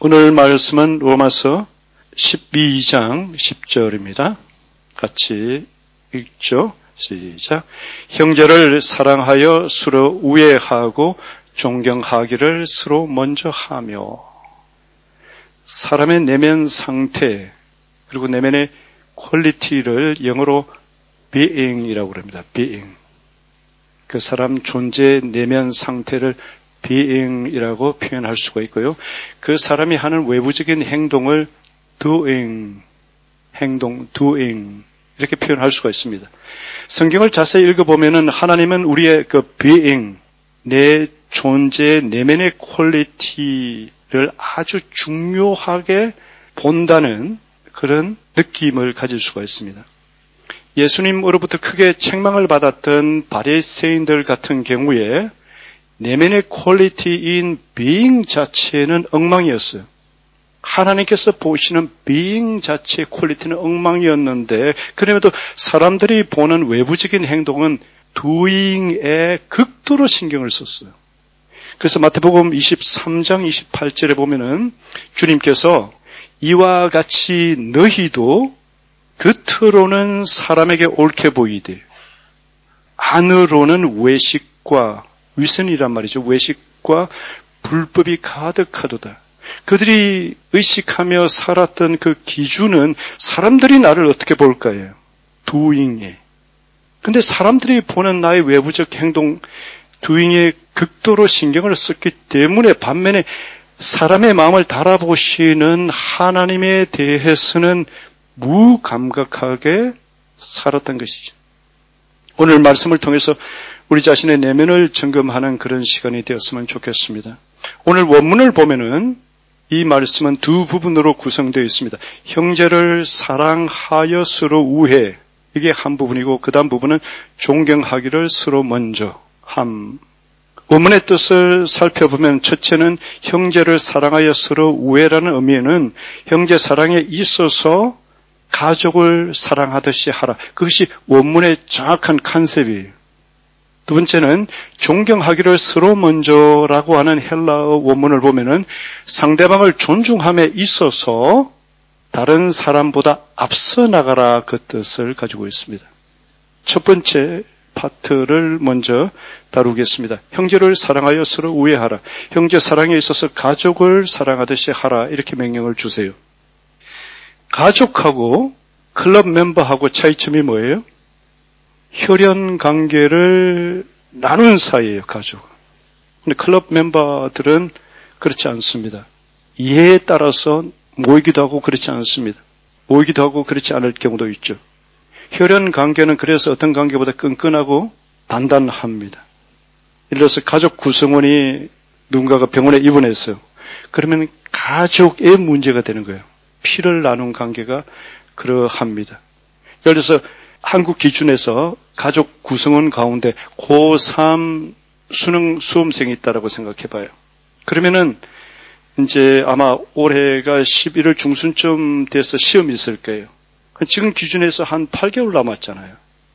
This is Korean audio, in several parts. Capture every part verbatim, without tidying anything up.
오늘 말씀은 로마서 십이 장 십 절입니다. 같이 읽죠. 시작. 형제를 사랑하여 서로 우애하고 존경하기를 서로 먼저 하며. 사람의 내면 상태 그리고 내면의 퀄리티를 영어로 being이라고 합니다. being. 그 사람 존재의 내면 상태를 being이라고 표현할 수가 있고요. 그 사람이 하는 외부적인 행동을 doing, 행동, doing 이렇게 표현할 수가 있습니다. 성경을 자세히 읽어보면은 하나님은 우리의 그 being, 내 존재의 내면의 퀄리티를 아주 중요하게 본다는 그런 느낌을 가질 수가 있습니다. 예수님으로부터 크게 책망을 받았던 바리새인들 같은 경우에 내면의 퀄리티인 being 자체는 엉망이었어요. 하나님께서 보시는 being 자체의 퀄리티는 엉망이었는데 그럼에도 사람들이 보는 외부적인 행동은 doing에 극도로 신경을 썼어요. 그래서 마태복음 이십삼 장 이십팔 절에 보면은 주님께서 이와 같이 너희도 겉으로는 사람에게 옳게 보이되 안으로는 외식과 위선이란 말이죠. 외식과 불법이 가득하도다. 그들이 의식하며 살았던 그 기준은 사람들이 나를 어떻게 볼까요? doing에. 근데 사람들이 보는 나의 외부적 행동, doing에 극도로 신경을 썼기 때문에 반면에 사람의 마음을 달아보시는 하나님에 대해서는 무감각하게 살았던 것이죠. 오늘 말씀을 통해서 우리 자신의 내면을 점검하는 그런 시간이 되었으면 좋겠습니다. 오늘 원문을 보면은 이 말씀은 두 부분으로 구성되어 있습니다. 형제를 사랑하여 서로 우애, 이게 한 부분이고 그 다음 부분은 존경하기를 서로 먼저 함. 원문의 뜻을 살펴보면 첫째는 형제를 사랑하여 서로 우애라는 의미에는 형제 사랑에 있어서 가족을 사랑하듯이 하라. 그것이 원문의 정확한 컨셉이에요. 두 번째는 존경하기를 서로 먼저라고 하는 헬라어 원문을 보면은 상대방을 존중함에 있어서 다른 사람보다 앞서 나가라 그 뜻을 가지고 있습니다. 첫 번째 파트를 먼저 다루겠습니다. 형제를 사랑하여 서로 우애하라. 형제 사랑에 있어서 가족을 사랑하듯이 하라. 이렇게 명령을 주세요. 가족하고 클럽 멤버하고 차이점이 뭐예요? 혈연 관계를 나눈 사이예요, 가족. 근데 클럽 멤버들은 그렇지 않습니다. 이해에 따라서 모이기도 하고 그렇지 않습니다. 모이기도 하고 그렇지 않을 경우도 있죠. 혈연 관계는 그래서 어떤 관계보다 끈끈하고 단단합니다. 예를 들어서 가족 구성원이 누군가가 병원에 입원했어요. 그러면 가족의 문제가 되는 거예요. 피를 나눈 관계가 그러합니다. 예를 들어서 한국 기준에서 가족 구성원 가운데 고삼 수능 수험생이 있다라고 생각해 봐요. 그러면은 이제 아마 올해가 십일월 중순쯤 돼서 시험이 있을 거예요. 지금 기준에서 한 팔 개월 남았잖아요.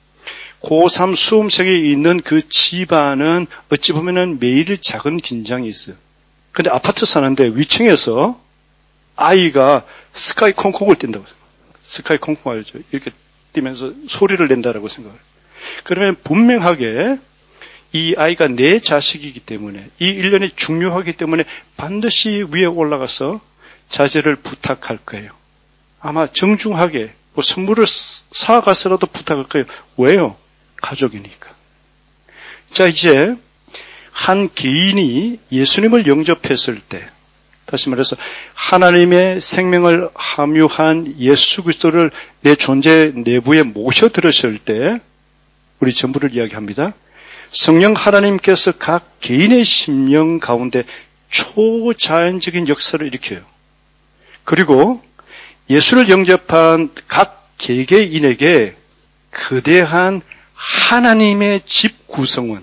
고삼 수험생이 있는 그 집안은 어찌 보면은 매일 작은 긴장이 있어요. 근데 아파트 사는데 위층에서 아이가 스카이 콩콩을 뛴다고. 스카이 콩콩 알죠? 이렇게 뛰면서 소리를 낸다라고 생각해요. 그러면 분명하게 이 아이가 내 자식이기 때문에 이 일년이 중요하기 때문에 반드시 위에 올라가서 자제를 부탁할 거예요. 아마 정중하게 뭐 선물을 사가서라도 부탁할 거예요. 왜요? 가족이니까. 자, 이제 한 개인이 예수님을 영접했을 때 다시 말해서 하나님의 생명을 함유한 예수 그리스도를 내 존재 내부에 모셔 들으실 때 우리 전부를 이야기합니다. 성령 하나님께서 각 개인의 심령 가운데 초자연적인 역사를 일으켜요. 그리고 예수를 영접한 각 개개인에게 거대한 하나님의 집 구성원,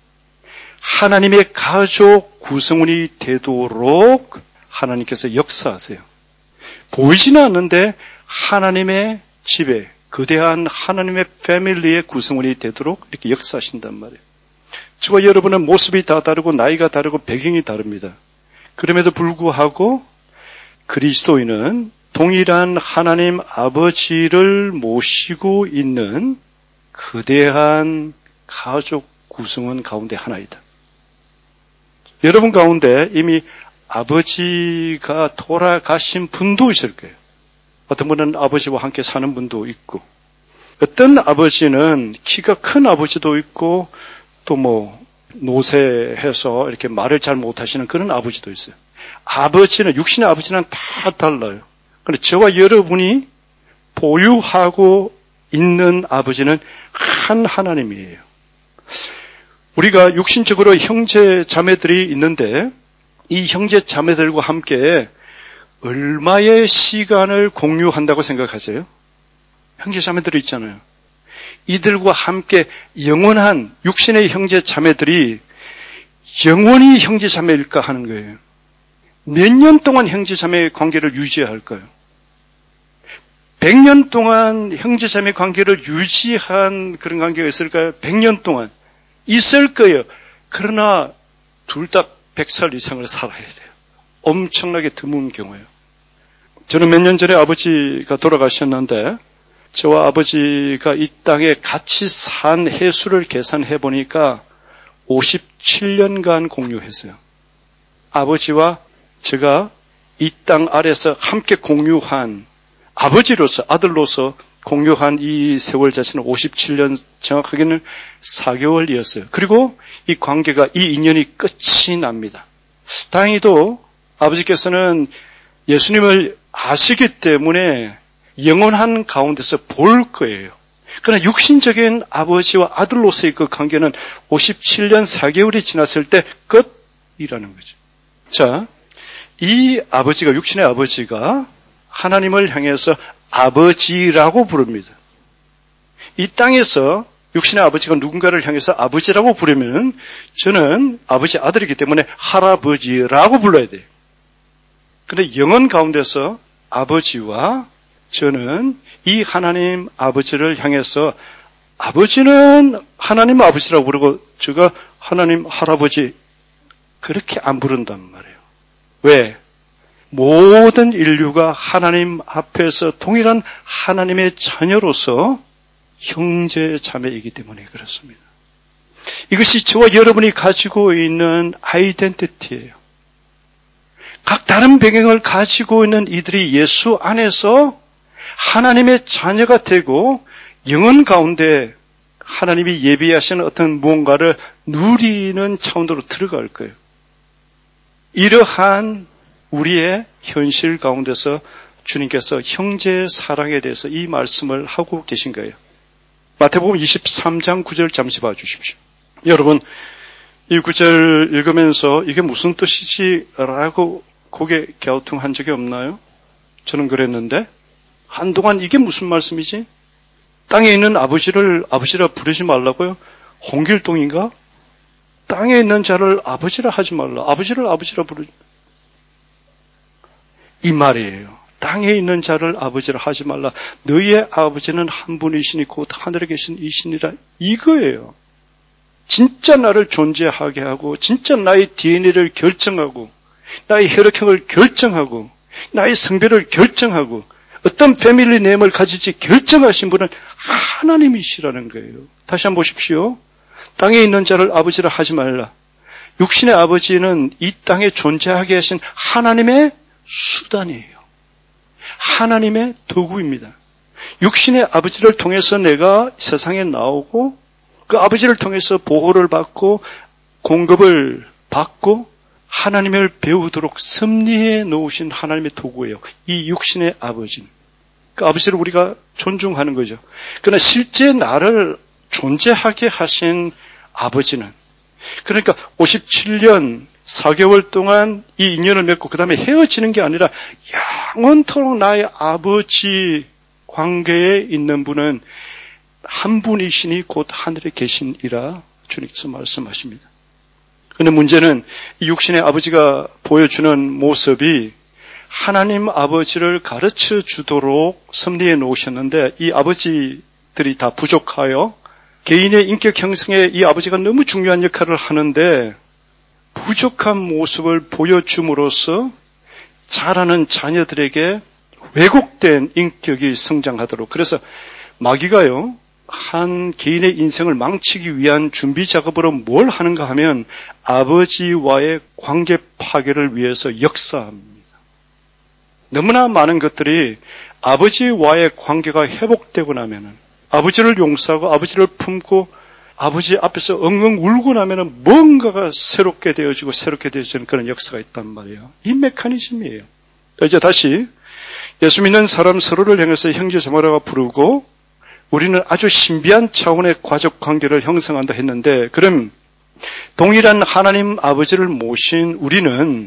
하나님의 가족 구성원이 되도록 하나님께서 역사하세요. 보이지는 않는데 하나님의 집에 거대한 하나님의 패밀리의 구성원이 되도록 이렇게 역사하신단 말이에요. 저와 여러분은 모습이 다 다르고 나이가 다르고 배경이 다릅니다. 그럼에도 불구하고 그리스도인은 동일한 하나님 아버지를 모시고 있는 거대한 가족 구성원 가운데 하나이다. 여러분 가운데 이미 아버지가 돌아가신 분도 있을 거예요. 어떤 분은 아버지와 함께 사는 분도 있고, 어떤 아버지는 키가 큰 아버지도 있고, 또 뭐 노쇠해서 이렇게 말을 잘 못하시는 그런 아버지도 있어요. 아버지는, 육신의 아버지는 다 달라요. 그런데 저와 여러분이 보유하고 있는 아버지는 한 하나님이에요. 우리가 육신적으로 형제 자매들이 있는데 이 형제 자매들과 함께 얼마의 시간을 공유한다고 생각하세요? 형제 자매들이 있잖아요. 이들과 함께 영원한 육신의 형제 자매들이 영원히 형제 자매일까 하는 거예요. 몇 년 동안 형제 자매의 관계를 유지해야 할까요? 백 년 동안 형제 자매 관계를 유지한 그런 관계가 있을까요? 백 년 동안 있을 거예요. 그러나 둘 다 백 살 이상을 살아야 돼요. 엄청나게 드문 경우예요. 저는 몇 년 전에 아버지가 돌아가셨는데 저와 아버지가 이 땅에 같이 산 해수를 계산해 보니까 오십칠 년간 공유했어요. 아버지와 제가 이 땅 아래서 함께 공유한 아버지로서, 아들로서 공유한 이 세월 자체는 오십칠 년, 정확하게는 사 개월이었어요. 그리고 이 관계가, 이 인연이 끝이 납니다. 다행히도 아버지께서는 예수님을 아시기 때문에 영원한 가운데서 볼 거예요. 그러나 육신적인 아버지와 아들로서의 그 관계는 오십칠 년 사 개월이 지났을 때 끝이라는 거죠. 자, 이 아버지가, 육신의 아버지가 하나님을 향해서 아버지라고 부릅니다. 이 땅에서 육신의 아버지가 누군가를 향해서 아버지라고 부르면 저는 아버지 아들이기 때문에 할아버지라고 불러야 돼요. 그런데 영혼 가운데서 아버지와 저는 이 하나님 아버지를 향해서 아버지는 하나님 아버지라고 부르고 제가 하나님 할아버지 그렇게 안 부른단 말이에요. 왜? 모든 인류가 하나님 앞에서 동일한 하나님의 자녀로서 형제 자매이기 때문에 그렇습니다. 이것이 저와 여러분이 가지고 있는 아이덴티티예요. 각 다른 배경을 가지고 있는 이들이 예수 안에서 하나님의 자녀가 되고 영혼 가운데 하나님이 예비하시는 어떤 무언가를 누리는 차원으로 들어갈 거예요. 이러한 우리의 현실 가운데서 주님께서 형제 사랑에 대해서 이 말씀을 하고 계신 거예요. 마태복음 이십삼 장 구 절 잠시 봐주십시오. 여러분 이 구절 읽으면서 이게 무슨 뜻이지? 라고 고개 갸우뚱한 적이 없나요? 저는 그랬는데 한동안 이게 무슨 말씀이지? 땅에 있는 아버지를 아버지라 부르지 말라고요? 홍길동인가? 땅에 있는 자를 아버지라 하지 말라. 아버지를 아버지라 부르지. 이 말이에요. 땅에 있는 자를 아버지라 하지 말라. 너희의 아버지는 한 분이시니 곧 하늘에 계신 이시니라. 이거예요. 진짜 나를 존재하게 하고 진짜 나의 디엔에이를 결정하고 나의 혈액형을 결정하고 나의 성별을 결정하고 어떤 패밀리 네임을 가질지 결정하신 분은 하나님이시라는 거예요. 다시 한번 보십시오. 땅에 있는 자를 아버지라 하지 말라. 육신의 아버지는 이 땅에 존재하게 하신 하나님의 수단이에요. 하나님의 도구입니다. 육신의 아버지를 통해서 내가 세상에 나오고 그 아버지를 통해서 보호를 받고 공급을 받고 하나님을 배우도록 섭리해 놓으신 하나님의 도구예요. 이 육신의 아버지는. 그 아버지를 우리가 존중하는 거죠. 그러나 실제 나를 존재하게 하신 아버지는 그러니까 오십칠 년 사 개월 동안 이 인연을 맺고 그 다음에 헤어지는 게 아니라 영원토록 나의 아버지 관계에 있는 분은 한 분이시니 곧 하늘에 계시니라 주님께서 말씀하십니다. 그런데 문제는 이 육신의 아버지가 보여주는 모습이 하나님 아버지를 가르쳐 주도록 섭리해 놓으셨는데 이 아버지들이 다 부족하여 개인의 인격 형성에 이 아버지가 너무 중요한 역할을 하는데 부족한 모습을 보여줌으로써 자라는 자녀들에게 왜곡된 인격이 성장하도록. 그래서 마귀가요, 한 개인의 인생을 망치기 위한 준비 작업으로 뭘 하는가 하면 아버지와의 관계 파괴를 위해서 역사합니다. 너무나 많은 것들이 아버지와의 관계가 회복되고 나면은, 아버지를 용서하고 아버지를 품고 아버지 앞에서 엉엉 울고 나면은 뭔가가 새롭게 되어지고 새롭게 되어지는 그런 역사가 있단 말이에요. 이 메커니즘이에요. 이제 다시 예수 믿는 사람 서로를 향해서 형제 자매라고 부르고 우리는 아주 신비한 차원의 가족 관계를 형성한다 했는데, 그럼 동일한 하나님 아버지를 모신 우리는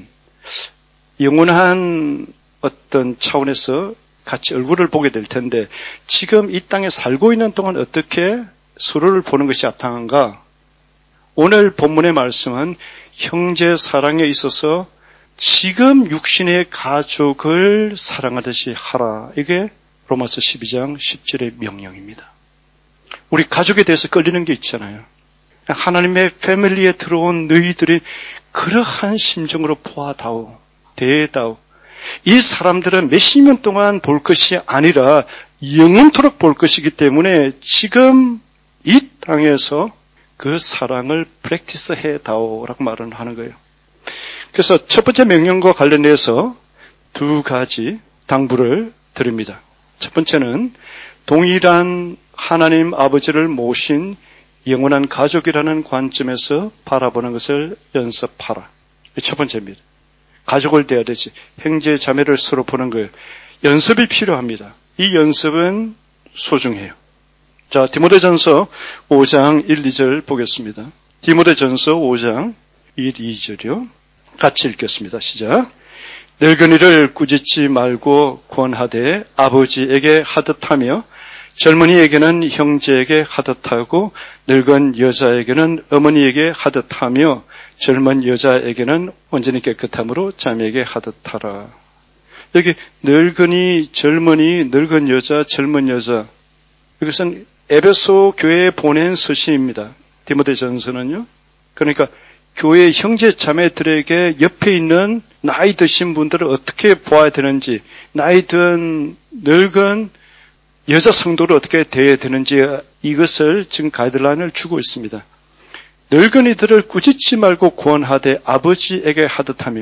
영원한 어떤 차원에서 같이 얼굴을 보게 될 텐데, 지금 이 땅에 살고 있는 동안 어떻게 서로를 보는 것이 합당한가? 오늘 본문의 말씀은 형제 사랑에 있어서 지금 육신의 가족을 사랑하듯이 하라. 이게 로마서 십이 장 십 절의 명령입니다. 우리 가족에 대해서 끌리는 게 있잖아요. 하나님의 패밀리에 들어온 너희들이 그러한 심정으로 보아다오, 대다오. 이 사람들은 몇십 년 동안 볼 것이 아니라 영원토록 볼 것이기 때문에 지금 이 땅에서 그 사랑을 프랙티스 해다오라고 말을 하는 거예요. 그래서 첫 번째 명령과 관련해서 두 가지 당부를 드립니다. 첫 번째는 동일한 하나님 아버지를 모신 영원한 가족이라는 관점에서 바라보는 것을 연습하라. 첫 번째입니다. 가족을 대해야 되지. 형제 자매를 서로 보는 거예요. 연습이 필요합니다. 이 연습은 소중해요. 자, 디모데전서 오 장 일, 이 절 보겠습니다. 디모데전서 오 장 일, 이 절이요. 같이 읽겠습니다. 시작. 늙은이를 꾸짖지 말고 권하되 아버지에게 하듯하며 젊은이에게는 형제에게 하듯하고 늙은 여자에게는 어머니에게 하듯하며 젊은 여자에게는 온전히 깨끗함으로 자매에게 하듯하라. 여기 늙은이, 젊은이, 늙은 여자, 젊은 여자, 이것은 에베소 교회에 보낸 서신입니다. 디모데전서는요. 그러니까 교회 형제 자매들에게 옆에 있는 나이 드신 분들을 어떻게 보아야 되는지, 나이 든 늙은 여자 성도를 어떻게 대해야 되는지, 이것을 지금 가이드라인을 주고 있습니다. 늙은이들을 꾸짖지 말고 권하되 아버지에게 하듯하며,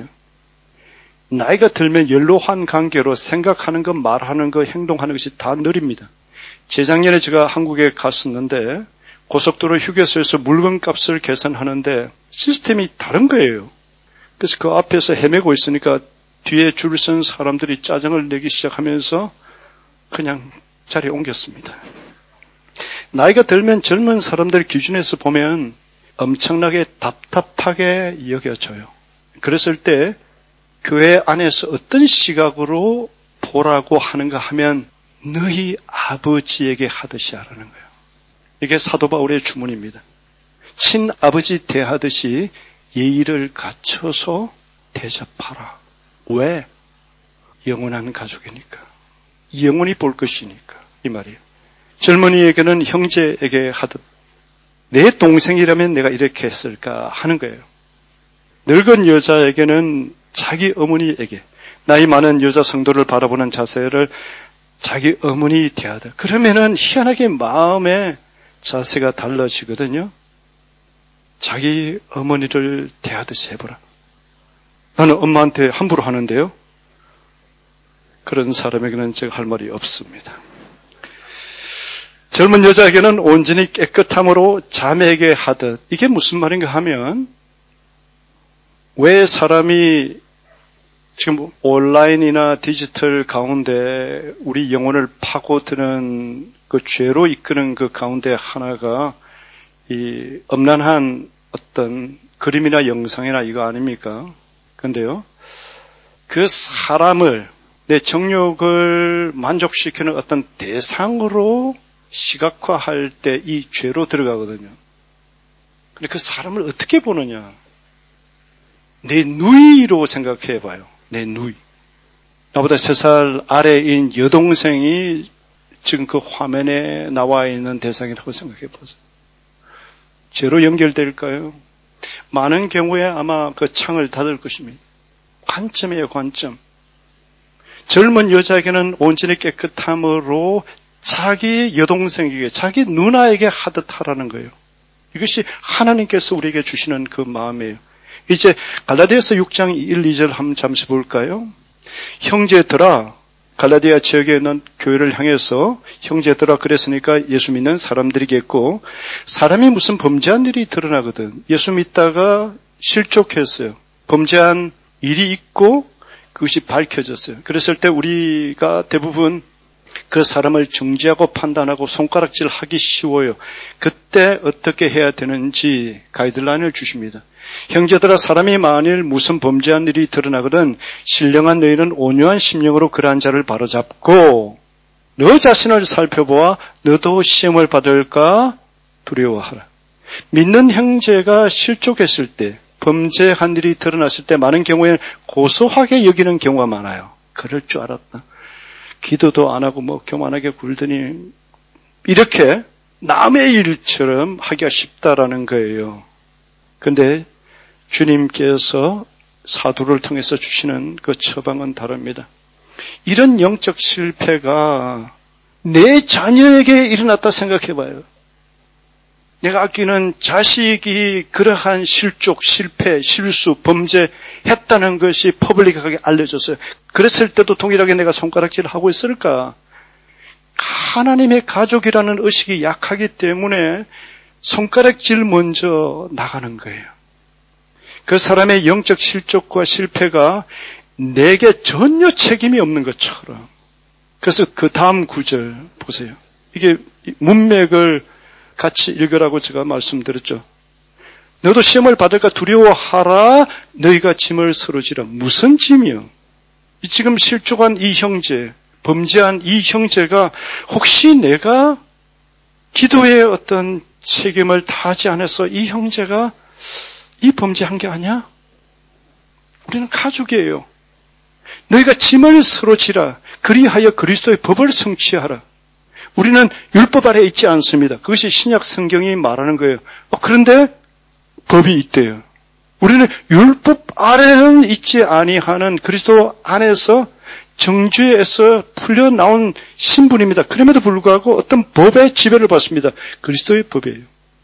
나이가 들면 연로한 관계로 생각하는 것, 말하는 것, 행동하는 것이 다 느립니다. 재작년에 제가 한국에 갔었는데 고속도로 휴게소에서 물건값을 계산하는데 시스템이 다른 거예요. 그래서 그 앞에서 헤매고 있으니까 뒤에 줄 선 사람들이 짜증을 내기 시작하면서 그냥 자리에 옮겼습니다. 나이가 들면 젊은 사람들 기준에서 보면 엄청나게 답답하게 여겨져요. 그랬을 때 교회 안에서 어떤 시각으로 보라고 하는가 하면 너희 아버지에게 하듯이 하라는 거예요. 이게 사도 바울의 주문입니다. 친아버지 대하듯이 예의를 갖춰서 대접하라. 왜? 영원한 가족이니까. 영원히 볼 것이니까. 이 말이에요. 젊은이에게는 형제에게 하듯 내 동생이라면 내가 이렇게 했을까 하는 거예요. 늙은 여자에게는 자기 어머니에게, 나이 많은 여자 성도를 바라보는 자세를 자기 어머니 대하다. 그러면은 희한하게 마음의 자세가 달라지거든요. 자기 어머니를 대하듯이 해보라. 나는 엄마한테 함부로 하는데요. 그런 사람에게는 제가 할 말이 없습니다. 젊은 여자에게는 온전히 깨끗함으로 자매에게 하듯. 이게 무슨 말인가 하면, 왜 사람이 지금 온라인이나 디지털 가운데 우리 영혼을 파고드는 그 죄로 이끄는 그 가운데 하나가 이 엄난한 어떤 그림이나 영상이나 이거 아닙니까? 그런데요, 그 사람을, 내 정욕을 만족시키는 어떤 대상으로 시각화할 때 이 죄로 들어가거든요. 근데 그 사람을 어떻게 보느냐? 내 누이로 생각해 봐요. 내 누이. 나보다 세 살 아래인 여동생이 지금 그 화면에 나와 있는 대상이라고 생각해 보세요. 죄로 연결될까요? 많은 경우에 아마 그 창을 닫을 것입니다. 관점이에요, 관점. 젊은 여자에게는 온전히 깨끗함으로 자기 여동생에게, 자기 누나에게 하듯 하라는 거예요. 이것이 하나님께서 우리에게 주시는 그 마음이에요. 이제 갈라디아서 육 장 일, 이 절 한번 잠시 볼까요? 형제들아, 갈라디아 지역에 있는 교회를 향해서 형제들아 그랬으니까 예수 믿는 사람들이겠고, 사람이 무슨 범죄한 일이 드러나거든. 예수 믿다가 실족했어요. 범죄한 일이 있고 그것이 밝혀졌어요. 그랬을 때 우리가 대부분 그 사람을 정죄하고 판단하고 손가락질 하기 쉬워요. 그때 어떻게 해야 되는지 가이드라인을 주십니다. 형제들아, 사람이 만일 무슨 범죄한 일이 드러나거든 신령한 너희는 온유한 심령으로 그러한 자를 바로잡고 너 자신을 살펴보아 너도 시험을 받을까 두려워하라. 믿는 형제가 실족했을 때, 범죄한 일이 드러났을 때 많은 경우에는 고소하게 여기는 경우가 많아요. 그럴 줄 알았다. 기도도 안 하고 뭐 교만하게 굴더니 이렇게 남의 일처럼 하기가 쉽다라는 거예요. 그런데 주님께서 사도를 통해서 주시는 그 처방은 다릅니다. 이런 영적 실패가 내 자녀에게 일어났다 생각해봐요. 내가 아끼는 자식이 그러한 실족, 실패, 실수, 범죄했다는 것이 퍼블릭하게 알려졌어요. 그랬을 때도 동일하게 내가 손가락질을 하고 있을까? 하나님의 가족이라는 의식이 약하기 때문에 손가락질 먼저 나가는 거예요. 그 사람의 영적 실족과 실패가 내게 전혀 책임이 없는 것처럼. 그래서 그 다음 구절 보세요. 이게 문맥을 같이 읽으라고 제가 말씀드렸죠. 너도 시험을 받을까 두려워하라. 너희가 짐을 서로 지라. 무슨 짐이요? 이 지금 실족한 이 형제, 범죄한 이 형제가 혹시 내가 기도에 어떤 책임을 다하지 않아서 이 형제가 이 범죄한 게 아니야? 우리는 가족이에요. 너희가 짐을 서로 지라. 그리하여 그리스도의 법을 성취하라. 우리는 율법 아래 있지 않습니다. 그것이 신약 성경이 말하는 거예요. 그런데 법이 있대요. 우리는 율법 아래는 있지 아니하는 그리스도 안에서 정죄에서 풀려나온 신분입니다. 그럼에도 불구하고 어떤 법의 지배를 받습니다. 그리스도의 법이에요.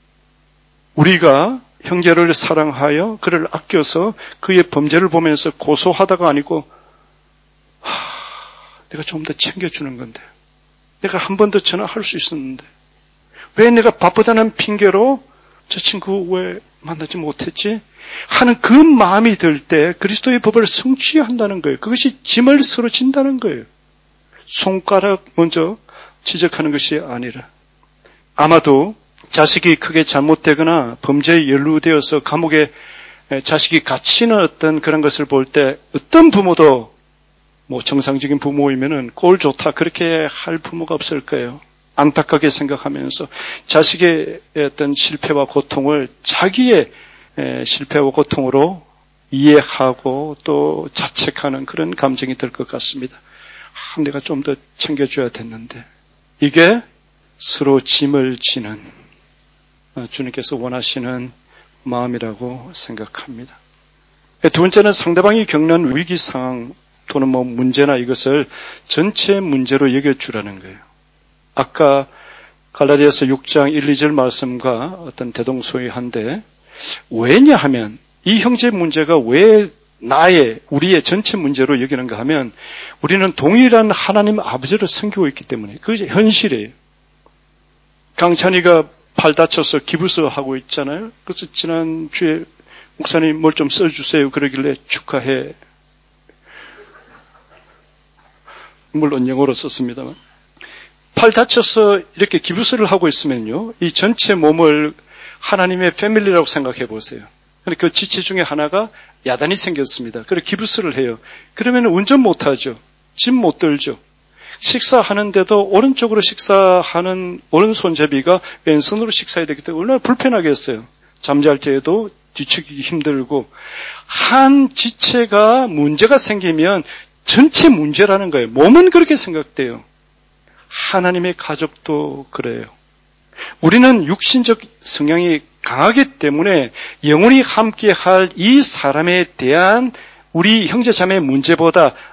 우리가 형제를 사랑하여 그를 아껴서 그의 범죄를 보면서 고소하다가 아니고 하, 내가 좀 더 챙겨주는 건데 내가 한 번 더 전화할 수 있었는데 왜 내가 바쁘다는 핑계로 저 친구 왜 만나지 못했지? 하는 그 마음이 들 때 그리스도의 법을 성취한다는 거예요. 그것이 짐을 서로 진다는 거예요. 손가락 먼저 지적하는 것이 아니라. 아마도 자식이 크게 잘못되거나 범죄에 연루되어서 감옥에 자식이 갇히는 어떤 그런 것을 볼 때 어떤 부모도 뭐 정상적인 부모이면은 꼴 좋다 그렇게 할 부모가 없을 거예요. 안타깝게 생각하면서 자식의 어떤 실패와 고통을 자기의 실패와 고통으로 이해하고 또 자책하는 그런 감정이 들 것 같습니다. 아, 내가 좀 더 챙겨줘야 됐는데. 이게 서로 짐을 지는 주님께서 원하시는 마음이라고 생각합니다. 두 번째는 상대방이 겪는 위기 상황 또는 뭐 문제나 이것을 전체 문제로 여겨주라는 거예요. 아까 갈라디아서 육 장 일, 이 절 말씀과 어떤 대동소이한데 왜냐하면 이 형제 문제가 왜 나의 우리의 전체 문제로 여기는가 하면 우리는 동일한 하나님 아버지를 섬기고 있기 때문에 그것이 현실이에요. 강찬이가 팔 다쳐서 기부서 하고 있잖아요. 그래서 지난주에 목사님 뭘 좀 써주세요 그러길래 축하해. 물론 영어로 썼습니다만. 팔 다쳐서 이렇게 기부서를 하고 있으면요. 이 전체 몸을 하나님의 패밀리라고 생각해 보세요. 그 지체 중에 하나가 야단이 생겼습니다. 그래서 기부서를 해요. 그러면 운전 못하죠. 짐 못 들죠. 식사하는데도 오른쪽으로 식사하는 오른손잡이가 왼손으로 식사해야 되기 때문에 얼마나 불편하겠어요. 잠잘 때에도 뒤척이기 힘들고 한 지체가 문제가 생기면 전체 문제라는 거예요. 몸은 그렇게 생각돼요. 하나님의 가족도 그래요. 우리는 육신적 성향이 강하기 때문에 영원히 함께할 이 사람에 대한 우리 형제자매의 문제보다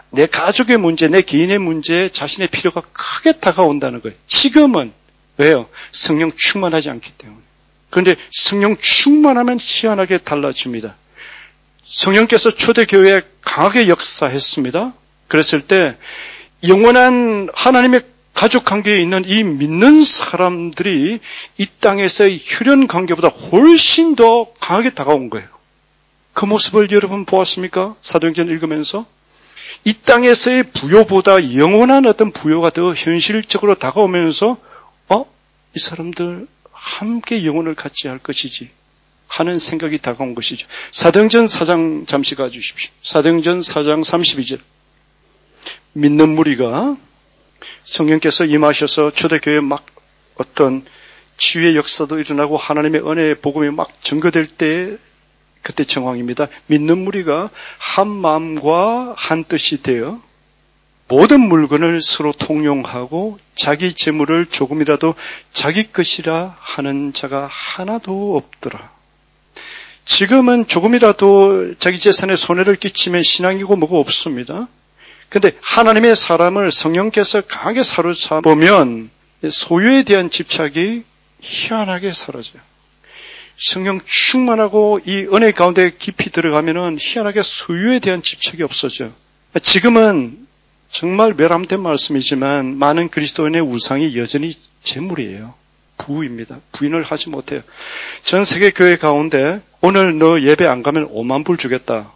내 가족의 문제, 내 개인의 문제에 자신의 필요가 크게 다가온다는 거예요. 지금은 왜요? 성령 충만하지 않기 때문에. 그런데 성령 충만하면 희한하게 달라집니다. 성령께서 초대교회에 강하게 역사했습니다. 그랬을 때 영원한 하나님의 가족 관계에 있는 이 믿는 사람들이 이 땅에서의 혈연 관계보다 훨씬 더 강하게 다가온 거예요. 그 모습을 여러분 보았습니까? 사도행전 읽으면서 이 땅에서의 부요보다 영원한 어떤 부요가 더 현실적으로 다가오면서 어? 이 사람들 함께 영혼을 갖지 할 것이지 하는 생각이 다가온 것이죠. 사도행전 사 장 잠시 가주십시오. 사도행전 사 장 삼십이 절. 믿는 무리가 성령께서 임하셔서 초대교회에 막 어떤 치유의 역사도 일어나고 하나님의 은혜의 복음이 막 증거될 때 그때 정황입니다. 믿는 무리가 한 마음과 한 뜻이 되어 모든 물건을 서로 통용하고 자기 재물을 조금이라도 자기 것이라 하는 자가 하나도 없더라. 지금은 조금이라도 자기 재산에 손해를 끼치면 신앙이고 뭐고 없습니다. 그런데 하나님의 사람을 성령께서 강하게 사로잡으면 소유에 대한 집착이 희한하게 사라져요. 성령 충만하고 이 은혜 가운데 깊이 들어가면은 희한하게 소유에 대한 집착이 없어져요. 지금은 정말 멸함된 말씀이지만 많은 그리스도인의 우상이 여전히 재물이에요. 부입니다. 부인을 하지 못해요. 전 세계 교회 가운데 오늘 너 예배 안 가면 오만 불 주겠다.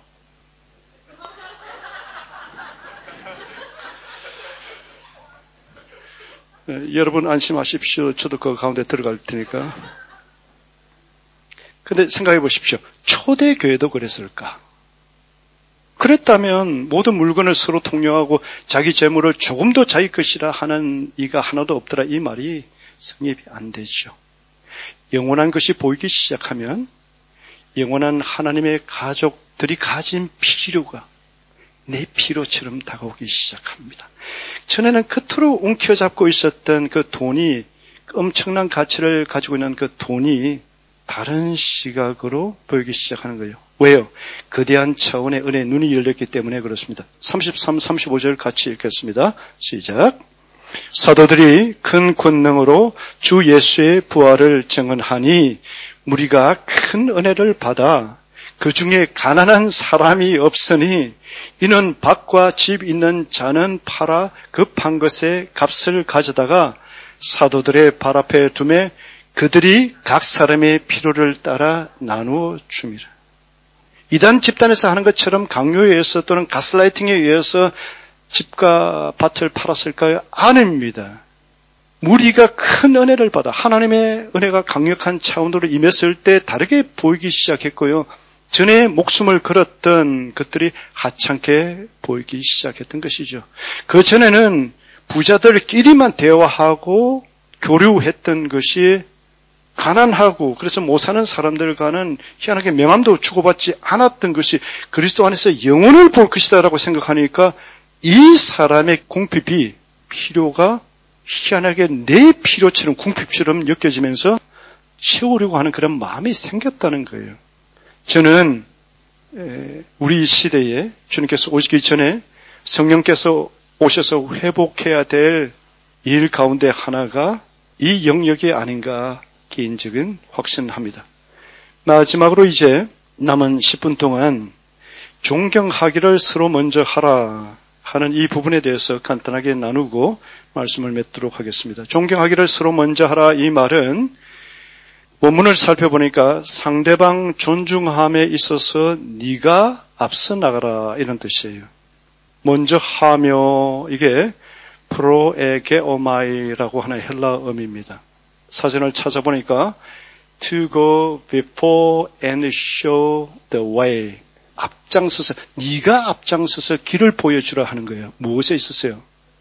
네, 여러분 안심하십시오. 저도 그 가운데 들어갈 테니까. 근데 생각해 보십시오. 초대교회도 그랬을까? 그랬다면 모든 물건을 서로 통용하고 자기 재물을 조금 더 자기 것이라 하는 이가 하나도 없더라. 이 말이 성립이 안 되죠. 영원한 것이 보이기 시작하면 영원한 하나님의 가족들이 가진 필요가 내 필요처럼 다가오기 시작합니다. 전에는 그토록 움켜잡고 있었던 그 돈이 엄청난 가치를 가지고 있는 그 돈이 다른 시각으로 보이기 시작하는 거예요. 왜요? 거대한 차원의 은혜의 눈이 열렸기 때문에 그렇습니다. 삼십삼, 삼십오 절 같이 읽겠습니다. 시작. 사도들이 큰 권능으로 주 예수의 부활을 증언하니 무리가 큰 은혜를 받아 그 중에 가난한 사람이 없으니 이는 밭과 집 있는 자는 팔아 급한 것의 값을 가져다가 사도들의 발 앞에 두매 그들이 각 사람의 필요를 따라 나누어 줍니다. 이단 집단에서 하는 것처럼 강요에 의해서 또는 가스라이팅에 의해서 집과 밭을 팔았을까요? 아닙니다. 무리가 큰 은혜를 받아 하나님의 은혜가 강력한 차원으로 임했을 때 다르게 보이기 시작했고요. 전에 목숨을 걸었던 것들이 하찮게 보이기 시작했던 것이죠. 그 전에는 부자들끼리만 대화하고 교류했던 것이 가난하고 그래서 못 사는 사람들과는 희한하게 명함도 주고받지 않았던 것이 그리스도 안에서 영혼을 볼 것이다라고 생각하니까 이 사람의 궁핍이 필요가 희한하게 내 필요처럼 궁핍처럼 느껴지면서 채우려고 하는 그런 마음이 생겼다는 거예요. 저는 우리 시대에 주님께서 오시기 전에 성령께서 오셔서 회복해야 될 일 가운데 하나가 이 영역이 아닌가 개인적인 확신합니다. 마지막으로 이제 남은 십 분 동안 존경하기를 서로 먼저 하라 하는 이 부분에 대해서 간단하게 나누고 말씀을 맺도록 하겠습니다. 존경하기를 서로 먼저 하라 이 말은 원문을 살펴보니까 상대방 존중함에 있어서 네가 앞서 나가라 이런 뜻이에요. 먼저 하며 이게 프로에게오마이라고 하는 헬라어입니다. 사전을 찾아보니까 to go before and show the way. 앞장서서 네가 앞장서서 길을 보여주라 하는 거예요. 무엇에 있었어요?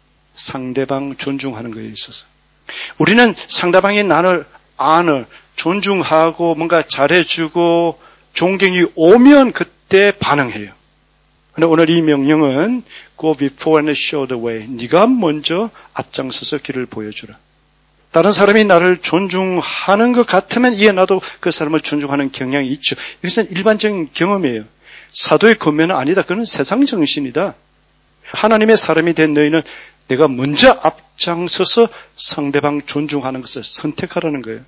상대방 존중하는 거에 있어서. 우리는 상대방이 나를 honor, 존중하고 뭔가 잘해주고 존경이 오면 그때 반응해요. 그런데 오늘 이 명령은 go before and show the way. 네가 먼저 앞장서서 길을 보여주라. 다른 사람이 나를 존중하는 것 같으면 이에 나도 그 사람을 존중하는 경향이 있죠. 이것은 일반적인 경험이에요. 사도의 권면은 아니다. 그건 세상 정신이다. 하나님의 사람이 된 너희는 내가 먼저 앞장서서 상대방 존중하는 것을 선택하라는 거예요.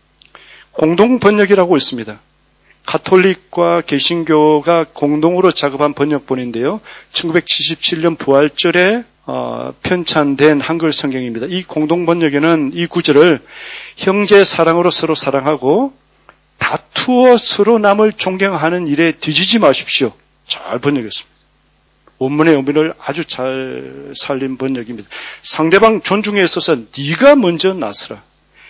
공동 번역이라고 있습니다. 가톨릭과 개신교가 공동으로 작업한 번역본인데요. 천구백칠십칠 년 부활절에 어, 편찬된 한글 성경입니다. 이 공동 번역에는 이 구절을 형제 사랑으로 서로 사랑하고 다투어 서로 남을 존경하는 일에 뒤지지 마십시오. 잘 번역했습니다. 원문의 의미를 아주 잘 살린 번역입니다. 상대방 존중에 있어서 네가 먼저 나서라.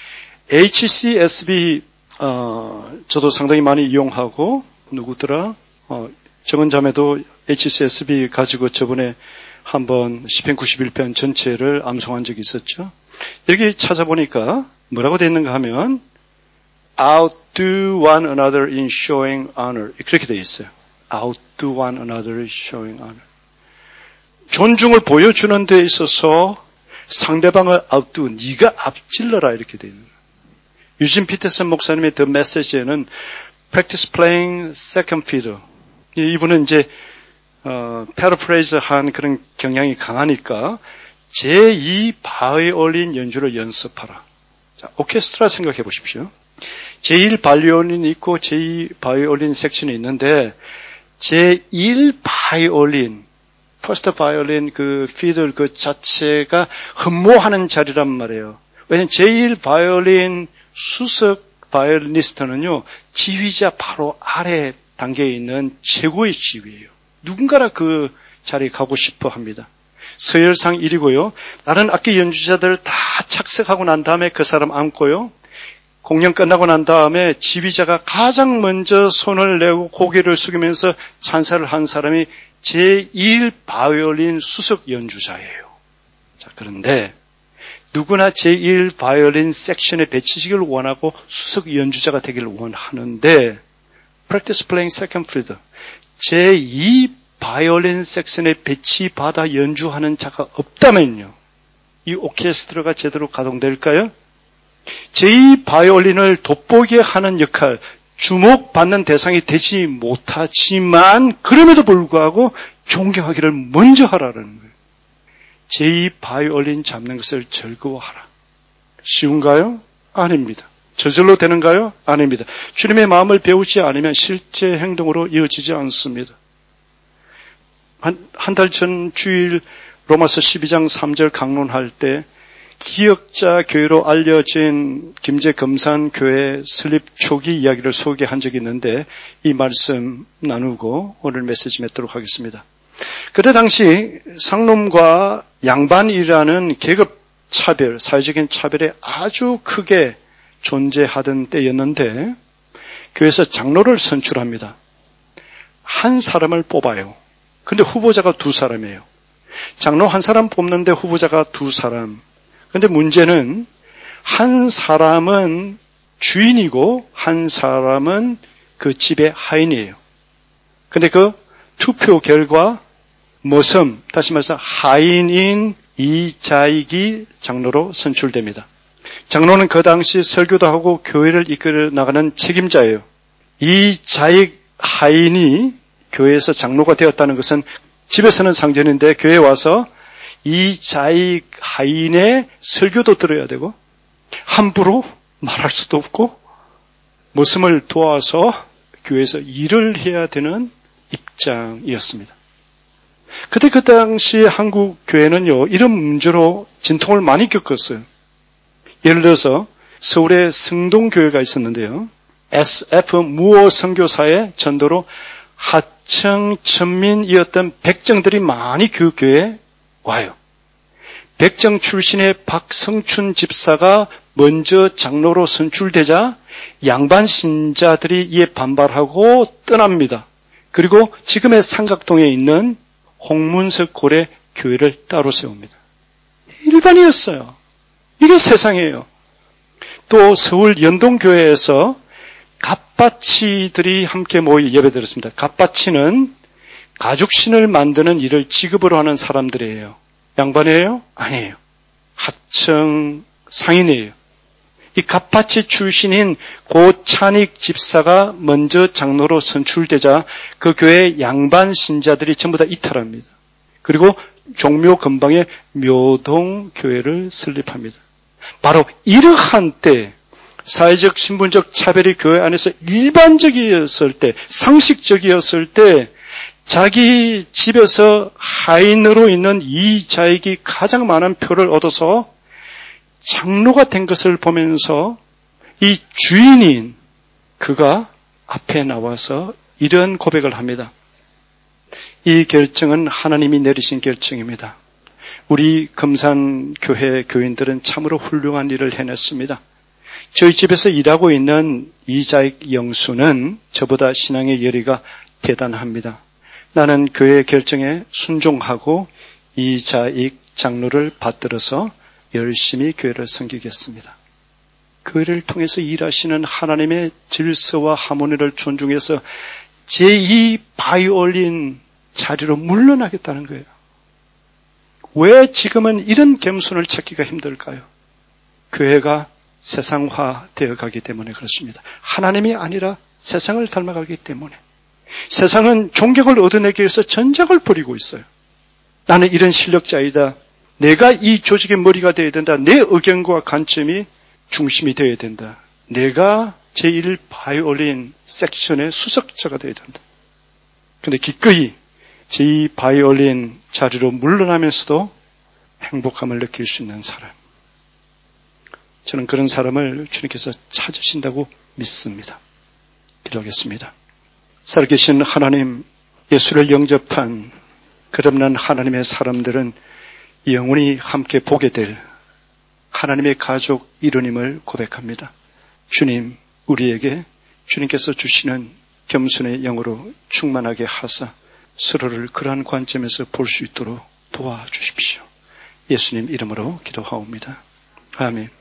에이치씨에스비 어, 저도 상당히 많이 이용하고 누구더라? 어, 정은자매도 에이치씨에스비 가지고 저번에 한번 시편 구십일 편 전체를 암송한 적이 있었죠. 여기 찾아보니까 뭐라고 되어 있는가 하면 outdo one another in showing honor 그렇게 되어 있어요. outdo one another in showing honor. 존중을 보여주는 데 있어서 상대방을 outdo, 네가 앞질러라 이렇게 되어 있는 거예요. 유진 피터슨 목사님의 The Message에는 practice playing second fiddle. 이분은 이제 어, 패러프레이즈한 그런 경향이 강하니까 제이 바이올린 연주를 연습하라. 자, 오케스트라 생각해 보십시오. 제일 바이올린이 있고 제이 바이올린 섹션이 있는데 제일 바이올린, 퍼스트 바이올린 그 피들 그 자체가 흠모하는 자리란 말이에요. 왜냐하면 제일 바이올린 수석 바이올리니스트는요, 지휘자 바로 아래 단계에 있는 최고의 지휘예요. 누군가나 그 자리에 가고 싶어 합니다. 서열상 일 위고요. 다른 악기 연주자들 다 착석하고 난 다음에 그 사람 앉고요. 공연 끝나고 난 다음에 지휘자가 가장 먼저 손을 내고 고개를 숙이면서 찬사를 한 사람이 제일 바이올린 수석 연주자예요. 자, 그런데 누구나 제일 바이올린 섹션에 배치시기를 원하고 수석 연주자가 되기를 원하는데 practice playing second fiddle. 제이 바이올린 섹션에 배치받아 연주하는 자가 없다면요. 이 오케스트라가 제대로 가동될까요? 제이 바이올린을 돋보게 하는 역할, 주목받는 대상이 되지 못하지만 그럼에도 불구하고 존경하기를 먼저 하라는 거예요. 제이 바이올린 잡는 것을 즐거워하라. 쉬운가요? 아닙니다. 저절로 되는가요? 아닙니다. 주님의 마음을 배우지 않으면 실제 행동으로 이어지지 않습니다. 한, 한 달 전 주일 로마서 십이 장 삼 절 강론할 때 기역자 교회로 알려진 김제금산 교회 설립 초기 이야기를 소개한 적이 있는데 이 말씀 나누고 오늘 메시지 맺도록 하겠습니다. 그때 당시 상놈과 양반이라는 계급 차별, 사회적인 차별에 아주 크게 존재하던 때였는데 교회에서 장로를 선출합니다. 한 사람을 뽑아요. 근데 후보자가 두 사람이에요. 장로 한 사람 뽑는데 후보자가 두 사람. 근데 문제는 한 사람은 주인이고 한 사람은 그 집의 하인이에요. 근데 그 투표 결과 모섬, 다시 말해서 하인인 이자익이 장로로 선출됩니다. 장로는 그 당시 설교도 하고 교회를 이끌어 나가는 책임자예요. 이자익 하인이 교회에서 장로가 되었다는 것은 집에서는 상전인데 교회에 와서 이자익 하인의 설교도 들어야 되고 함부로 말할 수도 없고 모섬을 도와서 교회에서 일을 해야 되는 입장이었습니다. 그때 그 당시 한국 교회는요, 이런 문제로 진통을 많이 겪었어요. 예를 들어서 서울에 승동교회가 있었는데요. 에스에프 무어 선교사의 전도로 하청 천민이었던 백정들이 많이 그 교회에 와요. 백정 출신의 박성춘 집사가 먼저 장로로 선출되자 양반 신자들이 이에 반발하고 떠납니다. 그리고 지금의 삼각동에 있는 홍문석 고래 교회를 따로 세웁니다. 일반이었어요. 이게 세상이에요. 또 서울 연동교회에서 갓바치들이 함께 모여 예배드렸습니다. 갓바치는 가죽신을 만드는 일을 직업으로 하는 사람들이에요. 양반이에요? 아니에요. 하청 상인이에요. 이 갓바치 출신인 고찬익 집사가 먼저 장로로 선출되자 그 교회 양반 신자들이 전부 다 이탈합니다. 그리고 종묘 근방에 묘동교회를 설립합니다. 바로 이러한 때 사회적 신분적 차별이 교회 안에서 일반적이었을 때, 상식적이었을 때 자기 집에서 하인으로 있는 이자익이 가장 많은 표를 얻어서 장로가 된 것을 보면서 이 주인인 그가 앞에 나와서 이런 고백을 합니다. 이 결정은 하나님이 내리신 결정입니다. 우리 금산교회 교인들은 참으로 훌륭한 일을 해냈습니다. 저희 집에서 일하고 있는 이자익 영수는 저보다 신앙의 열의가 대단합니다. 나는 교회의 결정에 순종하고 이자익 장로를 받들어서 열심히 교회를 섬기겠습니다. 교회를 통해서 일하시는 하나님의 질서와 하모니를 존중해서 제이 바이올린 자리로 물러나겠다는 거예요. 왜 지금은 이런 겸손을 찾기가 힘들까요? 교회가 세상화되어 가기 때문에 그렇습니다. 하나님이 아니라 세상을 닮아가기 때문에. 세상은 존경을 얻어내기 위해서 전작을 벌이고 있어요. 나는 이런 실력자이다. 내가 이 조직의 머리가 되어야 된다. 내 의견과 관점이 중심이 되어야 된다. 내가 제일 바이올린 섹션의 수석자가 되어야 된다. 그런데 기꺼이 제이 바이올린 자리로 물러나면서도 행복감을 느낄 수 있는 사람. 저는 그런 사람을 주님께서 찾으신다고 믿습니다. 기도하겠습니다. 살아계신 하나님, 예수를 영접한 거듭난 하나님의 사람들은 영원히 함께 보게 될 하나님의 가족 일원임을 고백합니다. 주님, 우리에게 주님께서 주시는 겸손의 영으로 충만하게 하사 서로를 그러한 관점에서 볼 수 있도록 도와주십시오. 예수님 이름으로 기도하옵니다. 아멘.